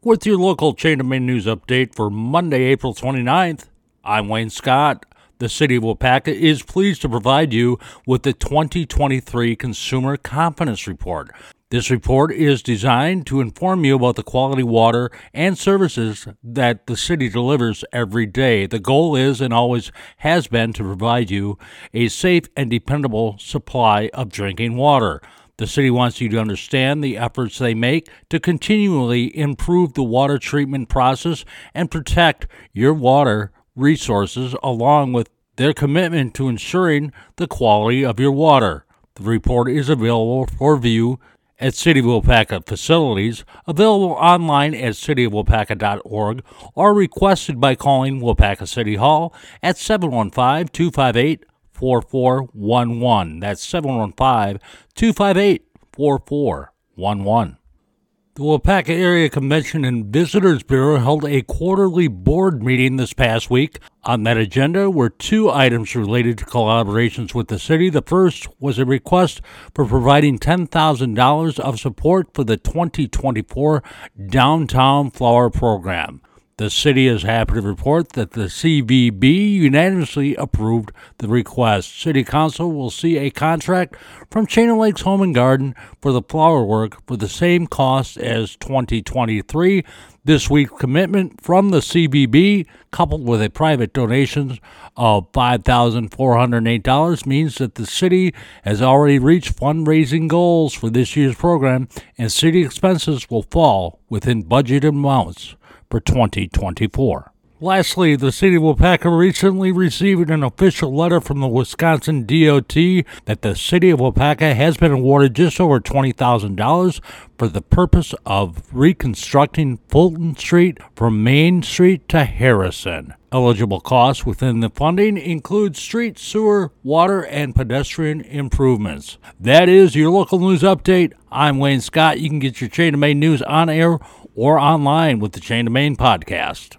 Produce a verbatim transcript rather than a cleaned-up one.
With your local Chain of Maine news update for Monday, April twenty-ninth, I'm Wayne Scott. The City of Waupaca is pleased to provide you with the twenty twenty-three Consumer Confidence Report. This report is designed to inform you about the quality water and services that the city delivers every day. The goal is and always has been to provide you a safe and dependable supply of drinking water. The city wants you to understand the efforts they make to continually improve the water treatment process and protect your water resources, along with their commitment to ensuring the quality of your water. The report is available for view at City of Waupaca facilities, available online at city of waupaca dot org, or requested by calling Waupaca City Hall at seven one five, two five eight, four four one one. That's seven one five, two five eight, four four one one. The Waupaca Area Convention and Visitors Bureau held a quarterly board meeting this past week. On that agenda were two items related to collaborations with the city. The first was a request for providing ten thousand dollars of support for the twenty twenty-four Downtown Flower Program. The city is happy to report that the C V B unanimously approved the request. City Council will see a contract from Chain of Lakes Home and Garden for the flower work for the same cost as twenty twenty-three. This week's commitment from the C V B, coupled with a private donation of five thousand four hundred eight dollars, means that the city has already reached fundraising goals for this year's program, and city expenses will fall within budgeted amounts for twenty twenty-four. Lastly, the City of Waupaca recently received an official letter from the Wisconsin D O T that the City of Waupaca has been awarded just over twenty thousand dollars for the purpose of reconstructing Fulton Street from Main Street to Harrison. Eligible costs within the funding include street, sewer, water, and pedestrian improvements. That is your local news update. I'm Wayne Scott. You can get your Chain of Maine news on air or online with the Chain of Maine podcast.